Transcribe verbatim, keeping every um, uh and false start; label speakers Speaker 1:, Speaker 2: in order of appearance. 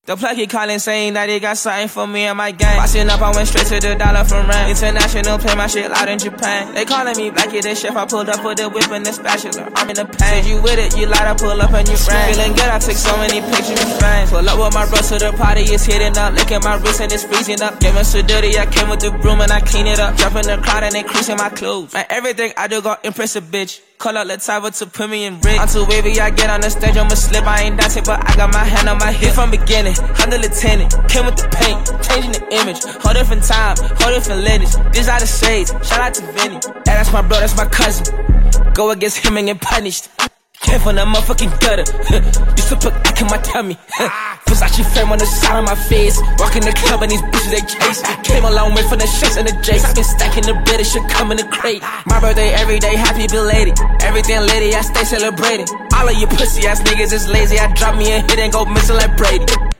Speaker 1: The plug he calling saying that he got something for me and my gang. Bossing up, I went straight to the dollar from rank. International, play my shit loud in Japan. They calling me Blackie, the chef. I pulled up with the whip and the spatula. I'm in the pain. You with it, you light up, pull up and you ran. Feeling good, I took so many pictures and frames. Pull up with my bros to the party, it's hitting up. Licking my wrist and it's freezing up. Giving so dirty, I came with the broom and I clean it up. Jumping the crowd and increasing my clothes. Man, everything I do got impress a bitch. Call out Latava to put me in rig. I'm too wavy, I get on the stage, I'ma slip. I ain't dancing, but I got my hand on my hip from beginning. I'm the lieutenant, came with the paint, changing the image. Whole different time, whole different lineage. This out of shades, shout out to Vinny. Yeah, that's my bro, that's my cousin. Go against him and get punished. Came from the motherfucking gutter. Used to put ack in my tummy. Versace frame on the side of my face. Walking the club and these bitches they chase. Came a long way from the shakes and the jakes. Been stacking the bread, it should come in the crate. My birthday every day, happy belated. Everything lady, I stay celebrating. All of you pussy ass niggas is lazy. I drop me a hit and go missing like Brady.